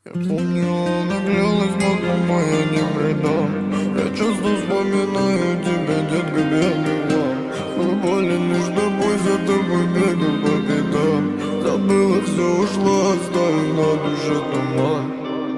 Я помню, она клялась, но я не предам. Я часто вспоминаю тебя, детка, бегала. Был болен лишь тобой, за тобой бегал по пятам. Забыла все, ушла, оставив на душе туман.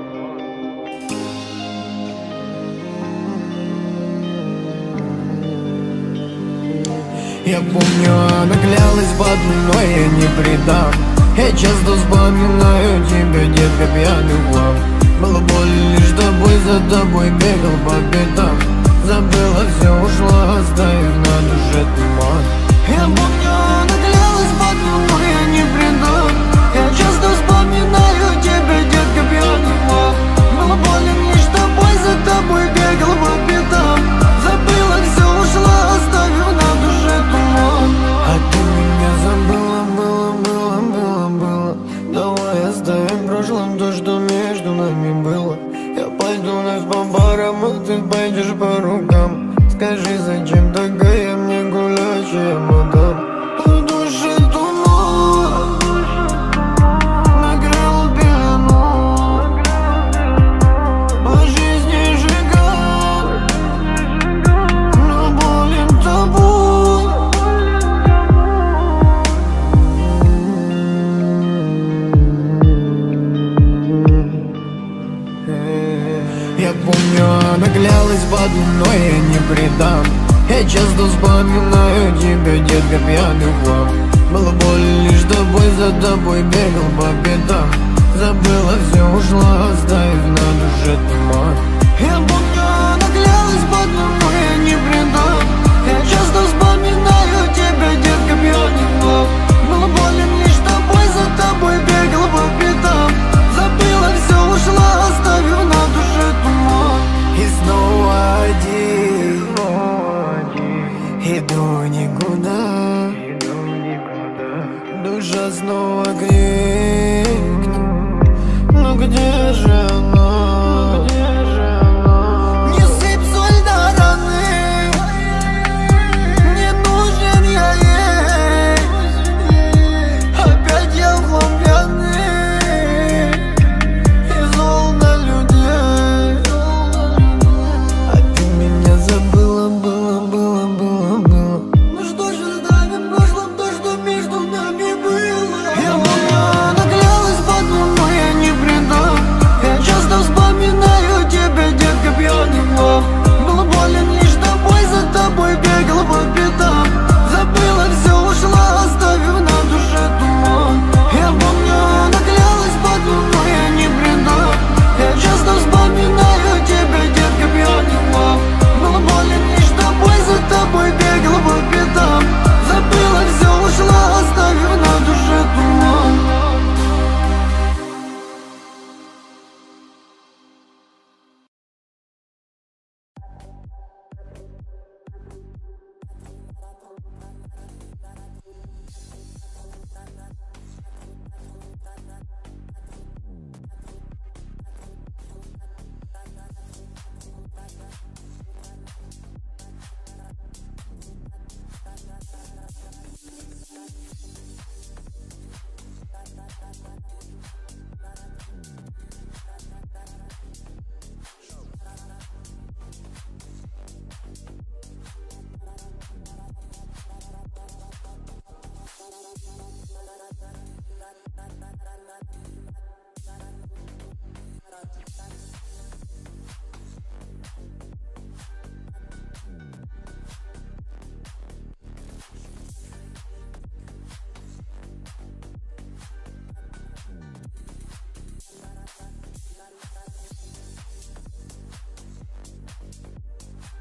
Я помню, она клялась в одном, но я не предам. Я часто вспоминаю тебя, детка, пьяный глав. Было больно лишь тобой, за тобой бегал по пятам. Забыла все, ушла, оставив на душе туман. Я помню, она клялась в одном, но я не предам. Я часто вспоминаю тебя, детка, пьяный глав. Было больно лишь тобой, за тобой бегал по пятам. Забыла все, ушла, оставив на душе туман. А ты меня забыла, было. Давай оставим в прошлом то, что между нами было. Я пойду вновь по барам, а ты пойдешь по рукам. Скажи, зачем такая мне гулящая мадам? В душе туман накрыл пелену, по жизни сжигал, но болен тобой. Я помню, она клялась в одном, но я не предам. Я часто вспоминаю тебя, детка, пьяный глав. Было больно лишь тобой, за тобой бегал по пятам. Забыла все, ушла,